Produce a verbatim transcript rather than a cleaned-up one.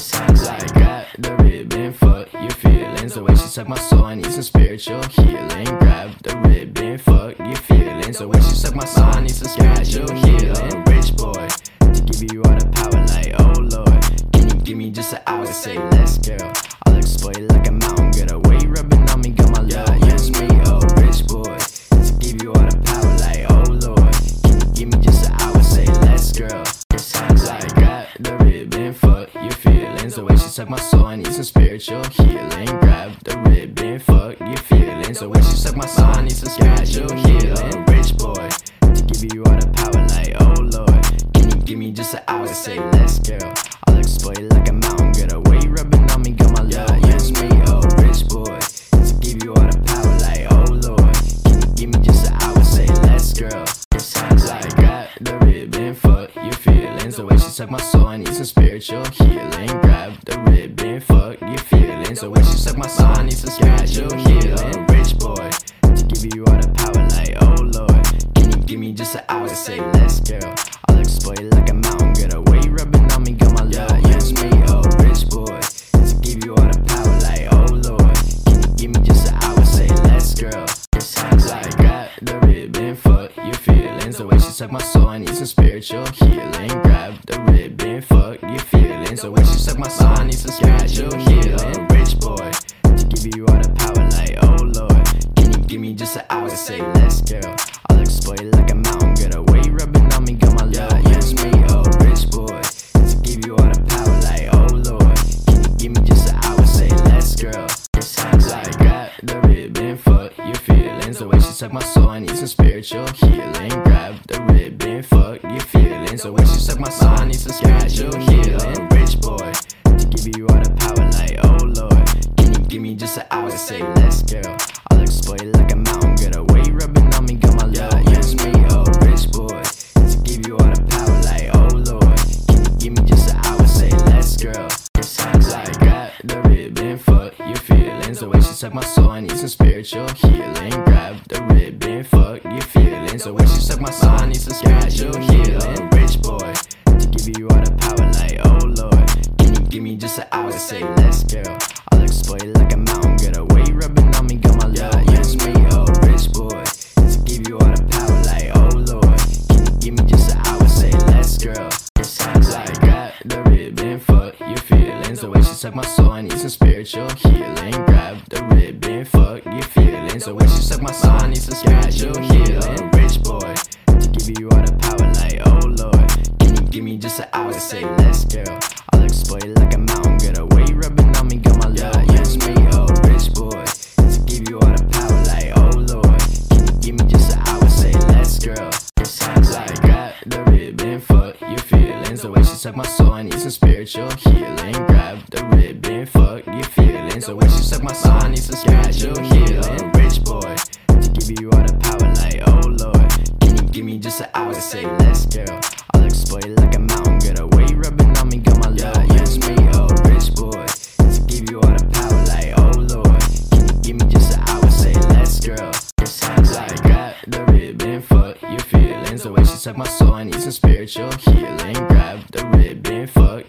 Like grab the ribbon, fuck your feelings. The way she suck my soul, I need some spiritual healing. Grab the ribbon, fuck your feelings. The way she suck my soul, I need some spiritual healing. Rich boy, to give you all the power like, oh lord. Can you give me just an hour to say less, girl? I'll exploit like a mountain, get away rubbing on me, got my love. Yes, me, oh rich boy, to give you all the power like, oh lord. Can you give me just an hour, say less, girl? Like grab the ribbon, fuck your feelings. The way she suck my soul, I need some spiritual healing. Grab the ribbon, fuck your feelings. The way she suck my soul, I need some spiritual healing. Rich boy, to give you all the power like, oh lord. Can you give me just an hour to say less, girl? I'll exploit like a mountain, get away rubbing on me, got my love. Yes, me, oh rich boy, to give you all the power like, oh lord. Can you give me just an hour, say less, girl? Like grab the ribbon, fuck your feelings. The way she suck my soul, I need some spiritual healing. Grab the ribbon, fuck your feelings. The way she suck my soul, I need some spiritual healing. Rich boy, to give you all the power like, oh lord. Can you give me just an hour to say less, girl? I'll exploit like a mountain, get away rubbing on me, got my love. Yes, me, oh rich boy, to give you all the power like, oh lord. Can you give me just an hour, say less, girl? Like grab the ribbon, fuck your feelings. The way she suck my soul, I need some spiritual healing. Grab the ribbon, fuck your feelings. The way she suck my soul, I need some spiritual healing. Rich boy, to give you all the power like, oh lord. Can you give me just an hour to say less, girl? I'll exploit like a mountain, get away rubbing on me, got my love. Yes, me, oh rich boy, to give you all the power like, oh lord. Can you give me just an hour, say less, girl? Like grab the ribbon, fuck your feelings. The way she suck my soul, I need some spiritual healing. Grab the ribbon, fuck your feelings. The way she suck my soul, I need some spiritual healing. Rich boy, to give you all the power like, oh lord. Can you give me just an hour to say less, girl? I'll exploit like a mountain, get away rubbing on me, got my love. Yes, me, oh rich boy, to give you all the power like, oh lord. Can you give me just an hour, say less, girl? Like grab the ribbon, fuck your feelings. The way she suck my soul, I need some spiritual healing. Grab the ribbon, fuck your feelings. The way she suck my soul, I need some spiritual healing. Rich boy, to give you all the power like, oh lord. Can you give me just an hour to say less, girl? I'll exploit like a mountain, get away rubbing on me, got my love. Yes, me, oh rich boy, to give you all the power like, oh lord. Can you give me just an hour, say less, girl? Like grab the ribbon, fuck your feelings. The way she suck my soul, I need some spiritual healing. Grab the ribbon, fuck your feelings. The way she suck my soul, I need some spiritual healing. Rich boy, to give you all the power like, oh lord. Can you give me just an hour to say less, girl? I'll exploit like a mountain, get away rubbing on me, got my love. Yes, me, oh rich boy, to give you all the power like, oh lord. Can you give me just an hour, say less, girl? Like grab the ribbon, fuck your feelings. The way she suck my soul, I need some spiritual healing. Grab the ribbon, fuck your feelings. The way she suck my soul, I need some spiritual healing. Rich boy, to give you all the power like, oh lord. Can you give me just an hour to say less, girl? I'll exploit like a mountain, get away rubbing on me, got my love. Yes, me, oh rich boy, to give you all the power like, oh lord. Can you give me just an hour, say less, girl? Like grab the ribbon, fuck your feelings. The way she suck my soul, I need some spiritual healing. Grab the ribbon, fuck